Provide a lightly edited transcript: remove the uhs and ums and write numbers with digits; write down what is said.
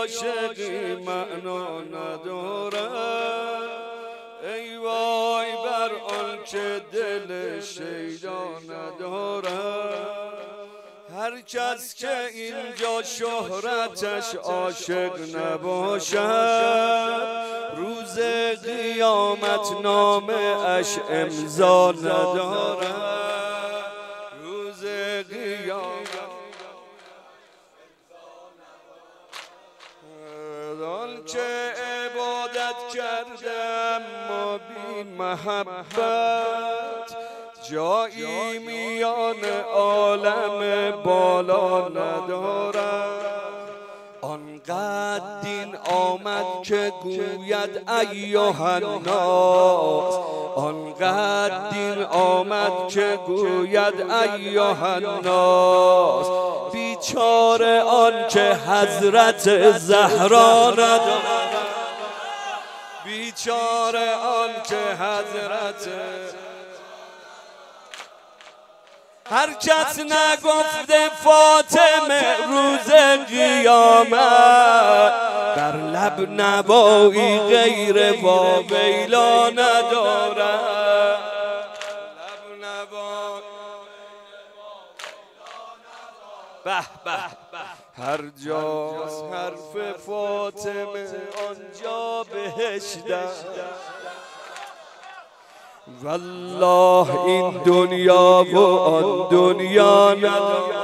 عاشقی معنا ندارد. ای وای بر آن که دل شیدا ندارد. هر کس که اینجا شهرتش عاشق نباشد، روز قیامت نامه اش امضا ندارد. روز قیامت آن که عبادت کرده اما بی محبت، جایی میان عالم بالا ندارد. آنقدر دین آمد که گوید ایها الناس، آنقدر دین آمد که گوید ایها الناس، بیچاره آن که حضرت زهرا ندارد. بیچاره آن که حضرت، هر کس نگفته فاطمه روز قیامت، در لب نوایی غیر واویلا ندارد. لب نوا به به هر جاست حرف فاطمه آنجا بهشت است. والله این دنیا و آن دنیا ندارد.